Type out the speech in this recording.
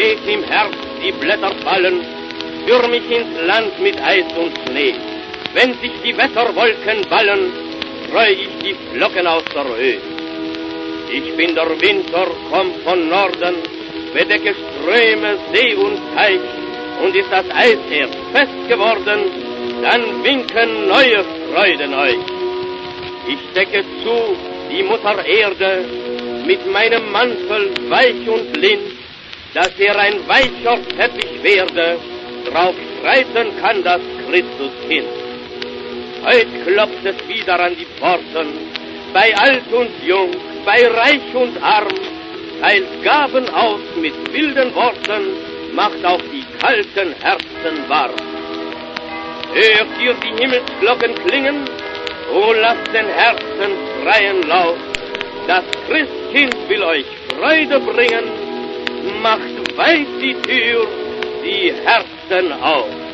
seht im Herbst die Blätter fallen, für mich ins Land mit Eis und Schnee. Wenn sich die Wetterwolken ballen, freu ich die Flocken aus der Höhe. Ich bin der Winter, komm von Norden, bedecke Ströme, See und Teich, und ist das Eis erst fest geworden, dann winken neue Freuden euch. Ich decke zu die Mutter Erde mit meinem Mantel weich und lind, dass ein weicher Teppich werde, drauf reiten kann das Christuskind. Heut klopft es wieder an die Pforten, bei alt und jung, bei reich und arm, teilt Gaben aus mit wilden Worten, macht auch die kalten Herzen warm. Hört ihr die Himmelsglocken klingen? O lasst den Herzen freien Lauf, das Christkind will euch Freude bringen, macht weit die Tür, die Herzen auf.